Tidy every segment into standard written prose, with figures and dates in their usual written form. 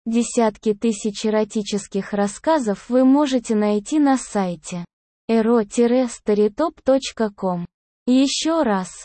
Десятки тысяч эротических рассказов вы можете найти на сайте ero-storytop.com. Еще раз,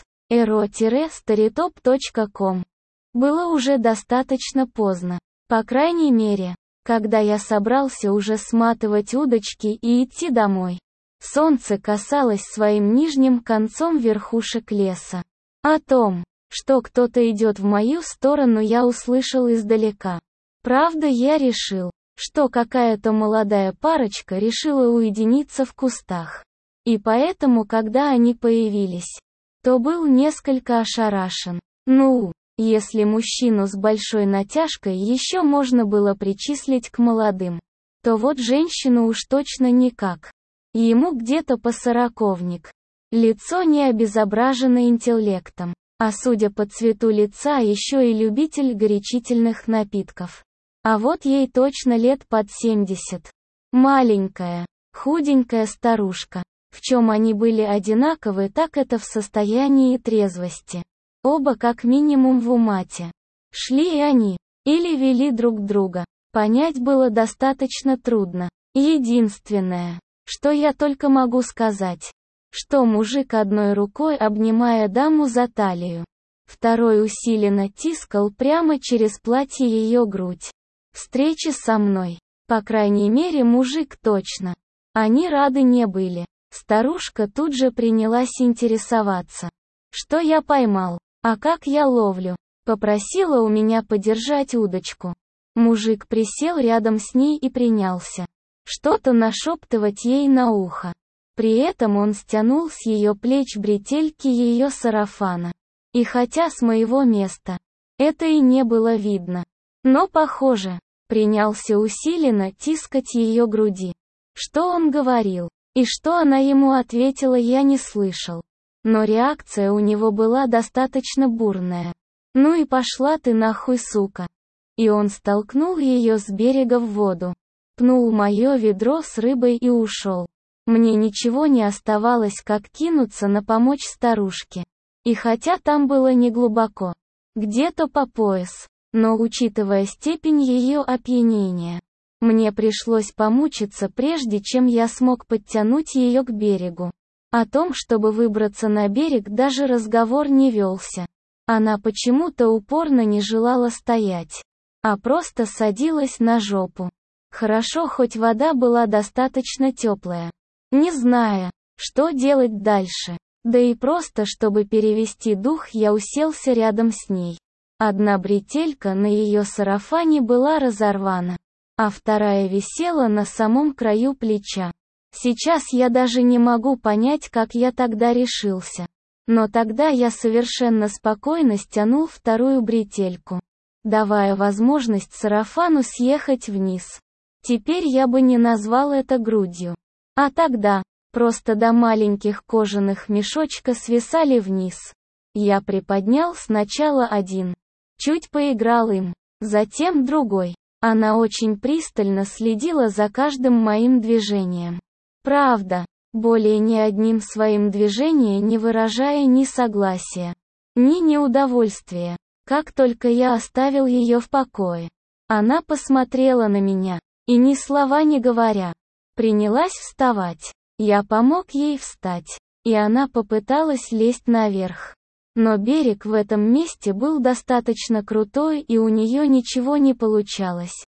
ero-storytop.com. Было уже достаточно поздно. По крайней мере, когда я собрался уже сматывать удочки и идти домой. Солнце касалось своим нижним концом верхушек леса. О том, что кто-то идет в мою сторону, я услышал издалека. Правда, я решил, что какая-то молодая парочка решила уединиться в кустах. И поэтому, когда они появились, то был несколько ошарашен. Ну, если мужчину с большой натяжкой еще можно было причислить к молодым, то вот женщину уж точно никак. Ему где-то по сороковник. Лицо не обезображено интеллектом, а судя по цвету лица еще и любитель горячительных напитков. А вот ей точно лет под 70. Маленькая, худенькая старушка. В чем они были одинаковы, так это в состоянии трезвости. Оба как минимум в умате. Шли и они, или вели друг друга. Понять было достаточно трудно. Единственное, что я только могу сказать, что мужик одной рукой, обнимая даму за талию, второй усиленно тискал прямо через платье ее грудь. Встречи со мной, по крайней мере, мужик точно. Они рады не были. Старушка тут же принялась интересоваться, что я поймал, а как я ловлю. Попросила у меня подержать удочку. Мужик присел рядом с ней и принялся что-то нашептывать ей на ухо. При этом он стянул с ее плеч бретельки ее сарафана. И хотя с моего места это и не было видно, но, похоже, принялся усиленно тискать ее груди. Что он говорил, и что она ему ответила, я не слышал. Но реакция у него была достаточно бурная. «Ну и пошла ты нахуй, сука!» И он столкнул ее с берега в воду. Пнул мое ведро с рыбой и ушел. Мне ничего не оставалось, как кинуться на помощь старушке. И хотя там было неглубоко, где-то по пояс, но учитывая степень ее опьянения, мне пришлось помучиться, прежде чем я смог подтянуть ее к берегу. О том, чтобы выбраться на берег, даже разговор не велся. Она почему-то упорно не желала стоять, а просто садилась на жопу. Хорошо, хоть вода была достаточно теплая. Не зная, что делать дальше, да и просто чтобы перевести дух, я уселся рядом с ней. Одна бретелька на ее сарафане была разорвана, а вторая висела на самом краю плеча. Сейчас я даже не могу понять, как я тогда решился. Но тогда я совершенно спокойно стянул вторую бретельку, давая возможность сарафану съехать вниз. Теперь я бы не назвал это грудью. А тогда, просто до маленьких кожаных мешочка свисали вниз. Я приподнял сначала один, чуть поиграл им, затем другой. Она очень пристально следила за каждым моим движением. Правда, более ни одним своим движением не выражая ни согласия, ни неудовольствия. Как только я оставил ее в покое, она посмотрела на меня, и ни слова не говоря, принялась вставать. Я помог ей встать, и она попыталась лезть наверх. Но берег в этом месте был достаточно крутой, и у нее ничего не получалось.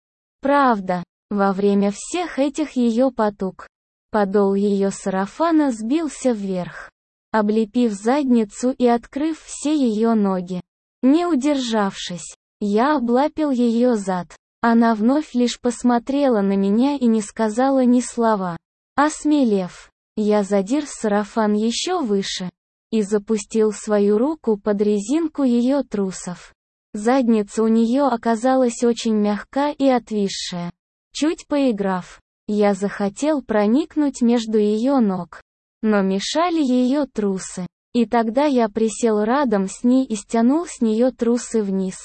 Правда, во время всех этих ее потуг, подол ее сарафана сбился вверх, облепив задницу и открыв все ее ноги. Не удержавшись, я облапил ее зад. Она вновь лишь посмотрела на меня и не сказала ни слова. Осмелев, я задер сарафан еще выше и запустил свою руку под резинку ее трусов. Задница у нее оказалась очень мягка и отвисшая. Чуть поиграв, я захотел проникнуть между ее ног, но мешали ее трусы. И тогда я присел рядом с ней и стянул с нее трусы вниз.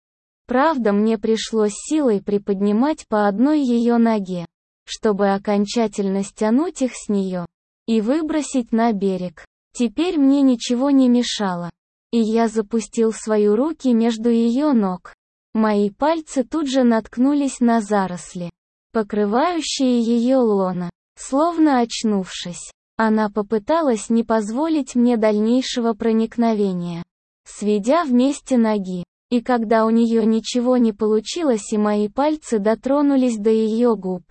Правда, мне пришлось силой приподнимать по одной ее ноге, чтобы окончательно стянуть их с нее и выбросить на берег. Теперь мне ничего не мешало, и я запустил свои руки между ее ног, Мои пальцы тут же наткнулись на заросли, покрывающие ее лоно. Словно очнувшись, она попыталась не позволить мне дальнейшего проникновения, сведя вместе ноги. И когда у нее ничего не получилось и мои пальцы дотронулись до ее губ,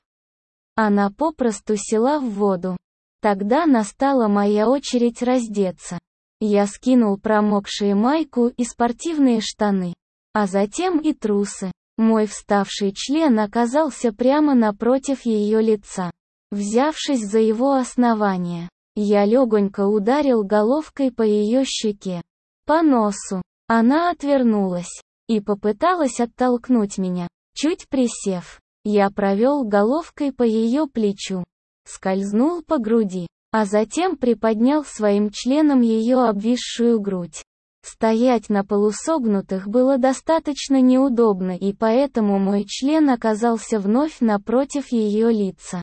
она попросту села в воду. Тогда настала моя очередь раздеться. Я скинул промокшие майку и спортивные штаны, а затем и трусы. Мой вставший член оказался прямо напротив ее лица. Взявшись за его основание, я легонько ударил головкой по ее щеке, по носу. Она отвернулась и попыталась оттолкнуть меня. Чуть присев, я провел головкой по ее плечу, скользнул по груди, а затем приподнял своим членом ее обвисшую грудь. Стоять на полусогнутых было достаточно неудобно, и поэтому мой член оказался вновь напротив ее лица.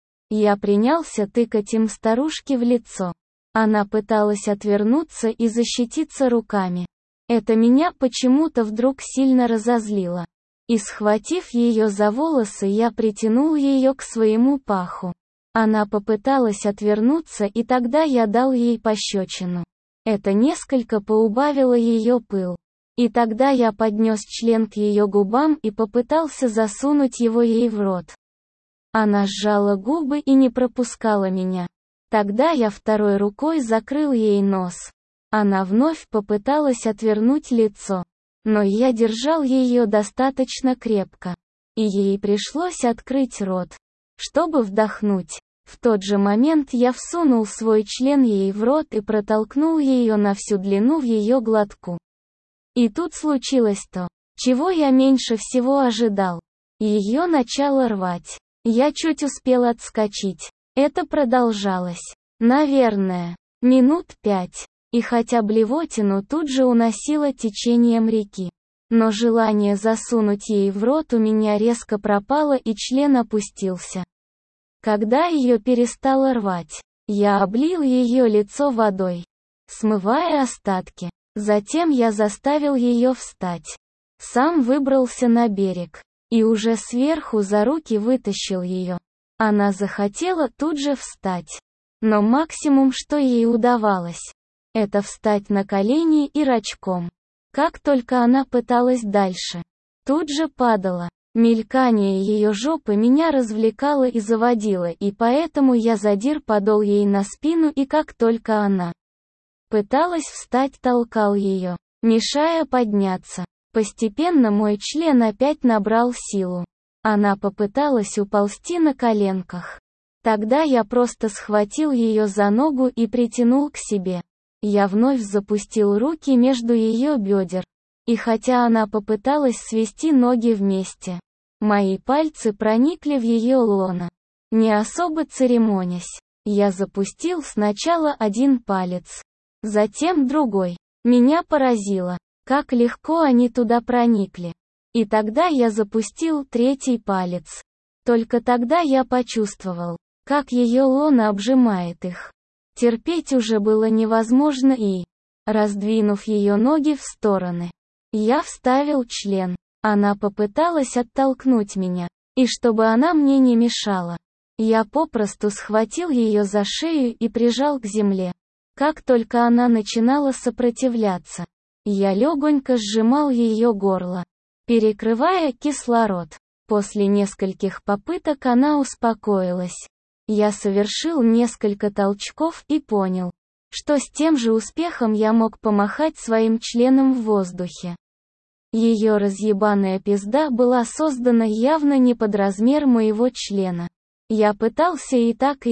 Я принялся тыкать им старушке в лицо. Она пыталась отвернуться и защититься руками. Это меня почему-то вдруг сильно разозлило. И схватив ее за волосы, я притянул ее к своему паху. Она попыталась отвернуться, и тогда я дал ей пощечину. Это несколько поубавило ее пыл. И тогда я поднес член к ее губам и попытался засунуть его ей в рот. Она сжала губы и не пропускала меня. Тогда я второй рукой закрыл ей нос. Она вновь попыталась отвернуть лицо, но я держал ее достаточно крепко, и ей пришлось открыть рот, чтобы вдохнуть. В тот же момент я всунул свой член ей в рот и протолкнул ее на всю длину в ее глотку. И тут случилось то, чего я меньше всего ожидал. Ее начало рвать. Я чуть успел отскочить. Это продолжалось, наверное, минут 5. И хотя блевотину тут же уносило течением реки, но желание засунуть ей в рот у меня резко пропало, и член опустился. Когда ее перестало рвать, я облил ее лицо водой, смывая остатки. Затем я заставил ее встать. Сам выбрался на берег, и уже сверху за руки вытащил ее. Она захотела тут же встать, но максимум, что ей удавалось, это встать на колени и рачком. Как только она пыталась дальше, тут же падала. Мелькание ее жопы меня развлекало и заводило, и поэтому я задир подол ей на спину, и как только она пыталась встать, толкал ее, мешая подняться. Постепенно мой член опять набрал силу. Она попыталась уползти на коленках. Тогда я просто схватил ее за ногу и притянул к себе. Я вновь запустил руки между ее бедер. И хотя она попыталась свести ноги вместе, мои пальцы проникли в ее лоно. Не особо церемонясь, я запустил сначала один палец, затем другой. Меня поразило, как легко они туда проникли. И тогда я запустил третий палец. Только тогда я почувствовал, как ее лоно обжимает их. Терпеть уже было невозможно, и, раздвинув ее ноги в стороны, я вставил член. Она попыталась оттолкнуть меня, и чтобы она мне не мешала, я попросту схватил ее за шею и прижал к земле. Как только она начинала сопротивляться, я легонько сжимал ее горло, перекрывая кислород. После нескольких попыток она успокоилась. Я совершил несколько толчков и понял, что с тем же успехом я мог помахать своим членом в воздухе. Ее разъебаная пизда была создана явно не под размер моего члена. Я пытался и так,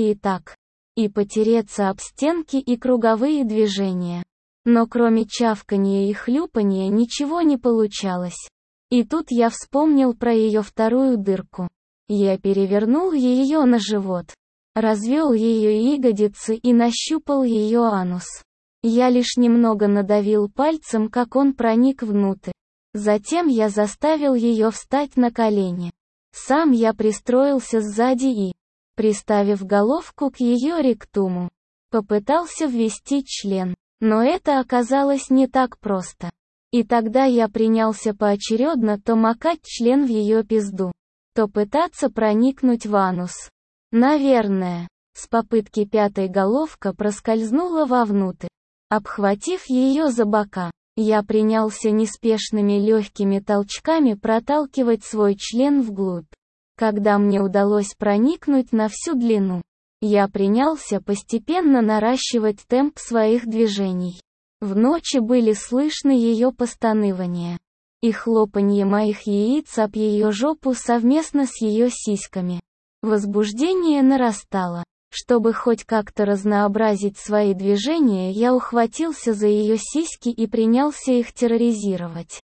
и потереться об стенки и круговые движения. Но кроме чавканья и хлюпанья ничего не получалось. И тут я вспомнил про ее вторую дырку. Я перевернул ее на живот, развел ее ягодицы и нащупал ее анус. Я лишь немного надавил пальцем, как он проник внутрь. Затем я заставил ее встать на колени. Сам я пристроился сзади и, приставив головку к ее ректуму, попытался ввести член. Но это оказалось не так просто. И тогда я принялся поочередно то макать член в ее пизду, то пытаться проникнуть в анус. Наверное, с попытки пятой головка проскользнула вовнутрь. Обхватив ее за бока, я принялся неспешными легкими толчками проталкивать свой член вглубь. Когда мне удалось проникнуть на всю длину, я принялся постепенно наращивать темп своих движений. В ночи были слышны ее постанывания и хлопанье моих яиц об ее жопу совместно с ее сиськами. Возбуждение нарастало. Чтобы хоть как-то разнообразить свои движения, я ухватился за ее сиськи и принялся их терроризировать.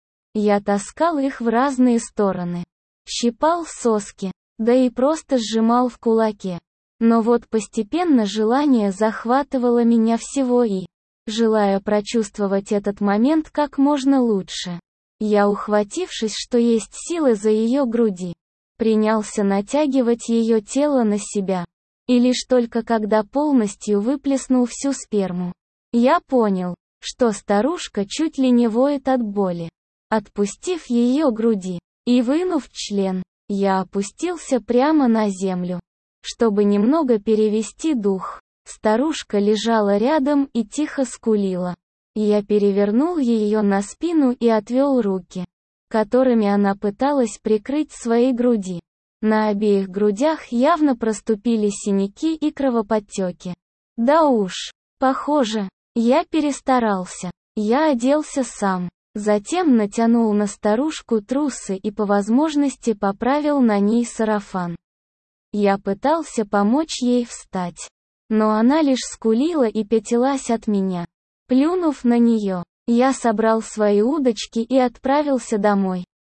Я таскал их в разные стороны, щипал соски, да и просто сжимал в кулаке. Но вот постепенно желание захватывало меня всего и, желая прочувствовать этот момент как можно лучше, я, ухватившись, что есть силы за ее груди, принялся натягивать ее тело на себя. И лишь только когда полностью выплеснул всю сперму, я понял, что старушка чуть ли не воет от боли. Отпустив ее груди и вынув член, я опустился прямо на землю, чтобы немного перевести дух. Старушка лежала рядом и тихо скулила. Я перевернул ее на спину и отвел руки, которыми она пыталась прикрыть свои груди. На обеих грудях явно проступили синяки и кровоподтеки. Да уж, похоже, я перестарался. Я оделся сам, затем натянул на старушку трусы и по возможности поправил на ней сарафан. Я пытался помочь ей встать, но она лишь скулила и пятилась от меня. Плюнув на нее, я собрал свои удочки и отправился домой.